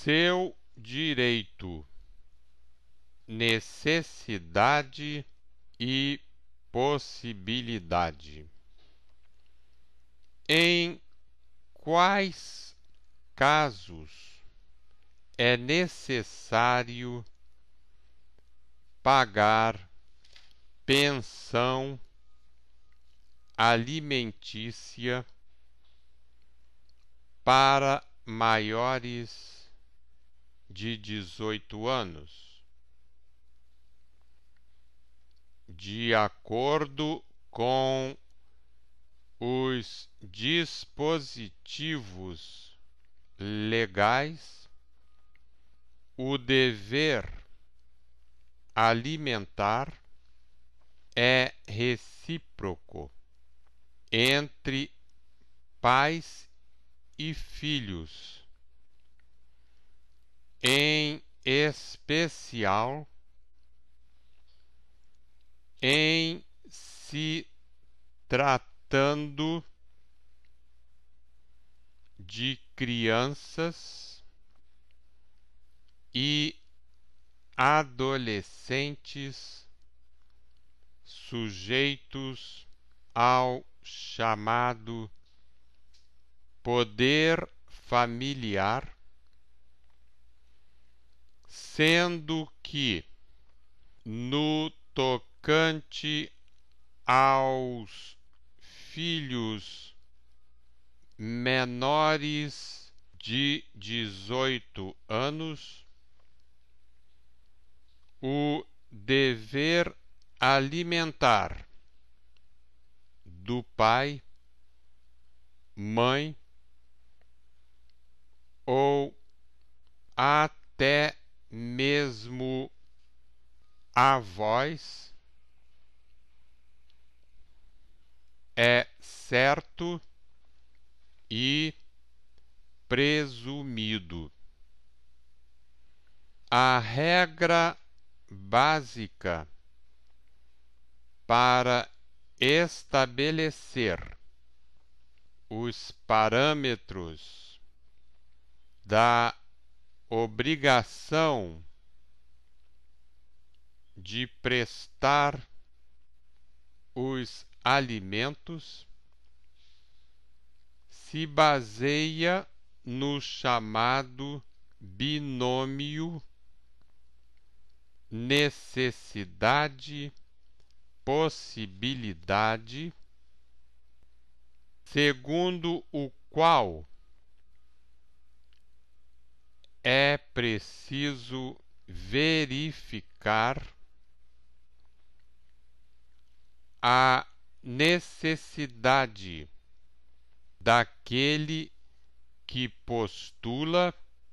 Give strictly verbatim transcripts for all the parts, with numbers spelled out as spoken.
seu direito, necessidade e possibilidade. Em quais casos é necessário pagar pensão alimentícia para maiores de dezoito anos, de acordo com os dispositivos legais, o dever alimentar é recíproco entre pais e filhos, em especial em se tratando de crianças e adolescentes sujeitos ao chamado poder familiar, sendo que, no tocante aos filhos menores de dezoito anos, o dever alimentar do pai, mãe ou até mesmo avós é certo e presumido. A regra básica para estabelecer os parâmetros da obrigação de prestar os alimentos se baseia no chamado binômio necessidade-possibilidade, segundo o qual é preciso verificar a necessidade daquele que postula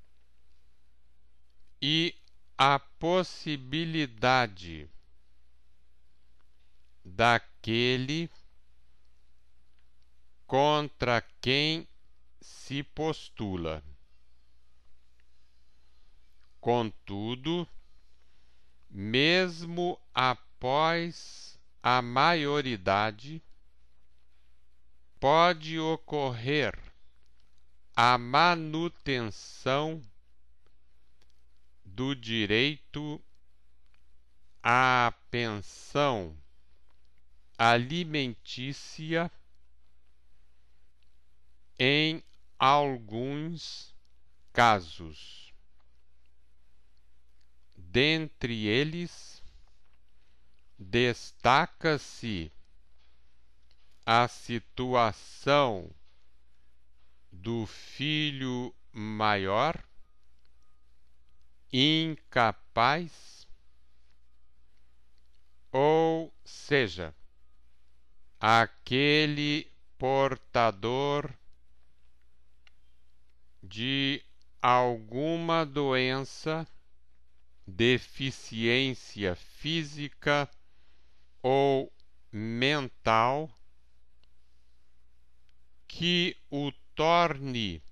e a possibilidade daquele contra quem se postula. Contudo, mesmo após a maioridade, pode ocorrer a manutenção do direito à pensão alimentícia em alguns casos. Dentre eles, destaca-se a situação do filho maior, incapaz, ou seja, aquele portador de alguma doença, deficiência física ou mental que o torne